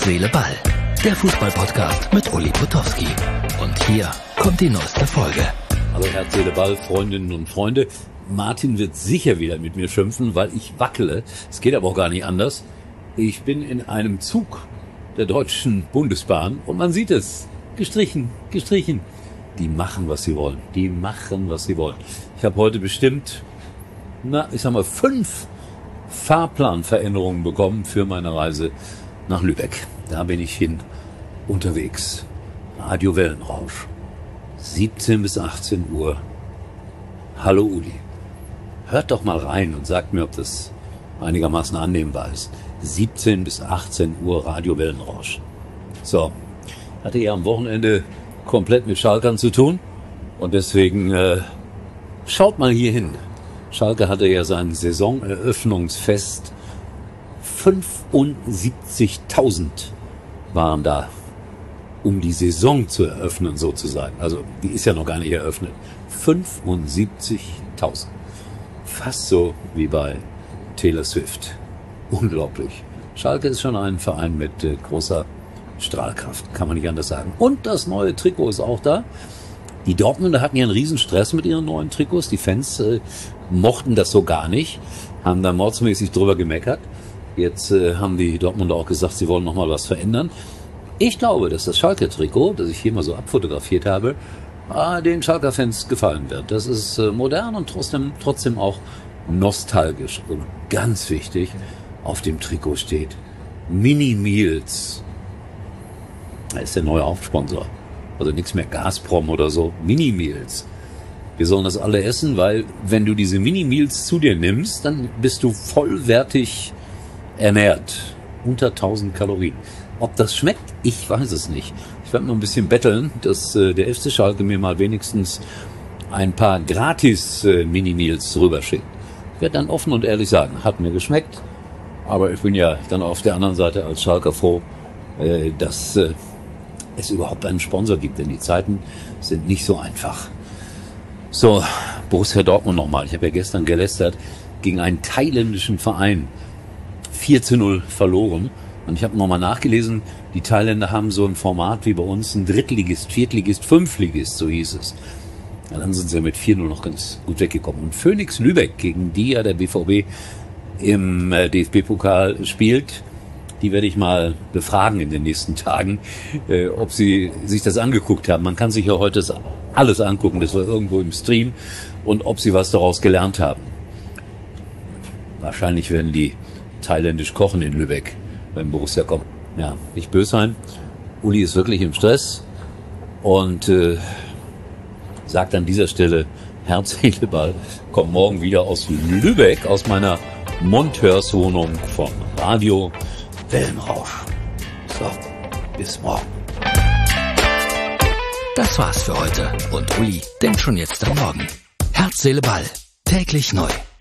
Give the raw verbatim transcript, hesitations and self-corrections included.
Seele, Ball. Der Fußball-Podcast mit Uli Potowski. Und hier kommt die neueste Folge. Hallo Herz, Seele, Ball, Freundinnen und Freunde. Martin wird sicher wieder mit mir schimpfen, weil ich wackele. Es geht aber auch gar nicht anders. Ich bin in einem Zug der Deutschen Bundesbahn und man sieht es. Gestrichen, gestrichen. Die machen, was sie wollen. Die machen, was sie wollen. Ich habe heute bestimmt, na, ich sag mal, fünf Fahrplanveränderungen bekommen für meine Reise nach Lübeck. Da bin ich hin unterwegs. Radio Wellenrausch. siebzehn bis achtzehn Uhr. Hallo Uli. Hört doch mal rein und sagt mir, ob das einigermaßen annehmbar ist. siebzehn bis achtzehn Uhr Radio Wellenrausch. So, hatte ja am Wochenende komplett mit Schalkern zu tun und deswegen äh, schaut mal hier hin. Schalke hatte ja sein Saisoneröffnungsfest. fünfundsiebzigtausend waren da, um die Saison zu eröffnen sozusagen. Also die ist ja noch gar nicht eröffnet. fünfundsiebzigtausend. Fast so wie bei Taylor Swift. Unglaublich. Schalke ist schon ein Verein mit äh, großer Strahlkraft, kann man nicht anders sagen. Und das neue Trikot ist auch da. Die Dortmunder hatten ja einen riesen Stress mit ihren neuen Trikots. Die Fans äh, mochten das so gar nicht, haben da mordsmäßig drüber gemeckert. Jetzt äh, haben die Dortmunder auch gesagt, sie wollen nochmal was verändern. Ich glaube, dass das Schalke-Trikot, das ich hier mal so abfotografiert habe, äh, den Schalker-Fans gefallen wird. Das ist äh, modern und trotzdem, trotzdem auch nostalgisch. Und ganz wichtig, auf dem Trikot steht Mini Meals. Da ist der neue Hauptsponsor. Also nichts mehr Gazprom oder so. Mini Meals. Wir sollen das alle essen, weil wenn du diese Mini Meals zu dir nimmst, dann bist du vollwertig ernährt. Unter tausend Kalorien. Ob das schmeckt, ich weiß es nicht. Ich werde noch ein bisschen betteln, dass äh, der F C Schalke mir mal wenigstens ein paar gratis äh, Mini Meals rüberschickt. Ich werde dann offen und ehrlich sagen, hat mir geschmeckt. Aber ich bin ja dann auf der anderen Seite als Schalker froh, äh, dass äh, es überhaupt einen Sponsor gibt, denn die Zeiten sind nicht so einfach. So, Borussia Dortmund nochmal. Ich habe ja gestern gelästert gegen einen thailändischen Verein. vier zu null verloren. Und ich habe nochmal nachgelesen, die Thailänder haben so ein Format wie bei uns, ein Drittligist, Viertligist, Fünftligist, so hieß es. Ja, dann sind sie mit vier null noch ganz gut weggekommen. Und Phoenix Lübeck, gegen die ja der B V B im D F B-Pokal spielt, die werde ich mal befragen in den nächsten Tagen, äh, ob sie sich das angeguckt haben. Man kann sich ja heute alles angucken, das war irgendwo im Stream, und ob sie was daraus gelernt haben. Wahrscheinlich werden die thailändisch kochen in Lübeck, wenn Borussia kommt. Ja, nicht böse sein. Uli ist wirklich im Stress und äh, sagt an dieser Stelle, Herz, Seele, Ball, komm morgen wieder aus Lübeck, aus meiner Monteurswohnung vom Radio Wellenrausch. So, bis morgen. Das war's für heute. Und Uli denkt schon jetzt am Morgen. Herz, Seele, Ball. Täglich neu.